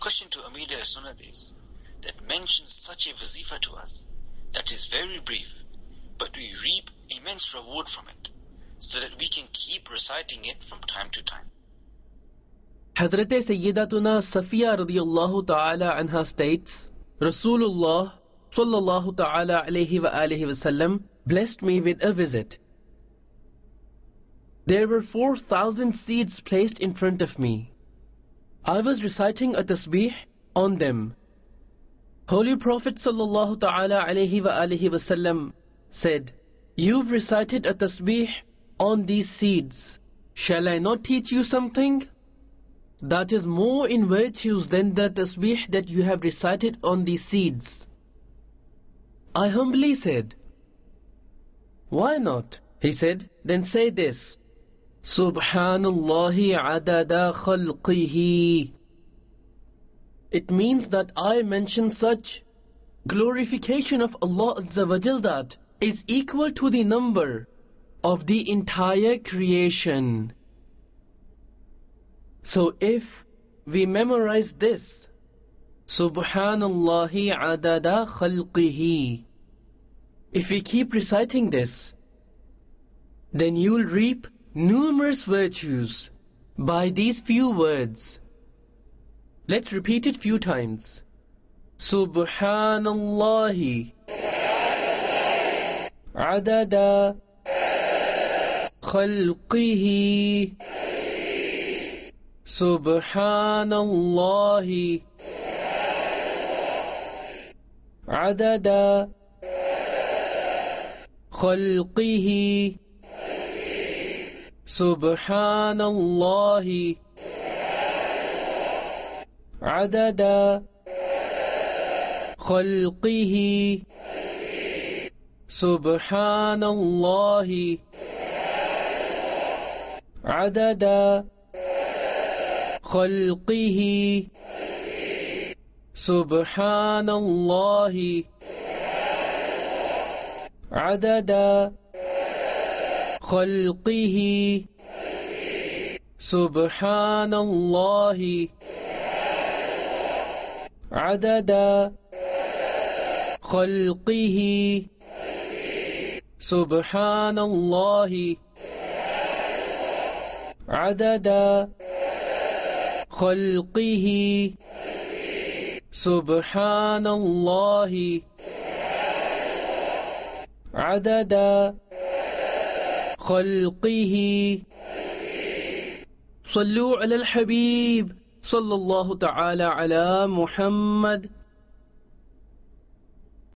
question to Amir al-Sunnah is that mentions such a wazifa to us that is very brief, but we reap immense reward from it, so that we can keep reciting it from time to time. Hazrat Sayyidatuna Safiya radiyallahu ta'ala anha states, Rasulullah sallallahu ta'ala alayhi wa alihi wasallam blessed me with a visit. There were 4,000 seeds placed in front of me. I was reciting a tasbih on them. Holy Prophet sallallahu ta'ala alayhi wa alihi wasallam said, "You've recited a tasbih on these seeds. Shall I not teach you something that is more in virtues than the tasbih that you have recited on these seeds?" I humbly said, "Why not?" He said, "Then say this, Subhanallahi adada khalqihi." It means that I mention such glorification of Allah Azza wa Jal that is equal to the number of the entire creation. So if we memorize this, Subhanallahi adada khalqihi, if we keep reciting this, then you will reap numerous virtues by these few words. Let's repeat it few times. Subhanallahi adada khalqihi. Subhanallahi adada khalqihi. Subhanallahi adada khalqihi. Subhanallahi adada khalqihi. Subhanallahi adada khalqihi. Subhanallahi adada khalqihi. Subhanallahi adada khalqihi. Subhanallahi adada khalqihi. Sallu ala al-Habib sallallahu ta'ala ala Muhammad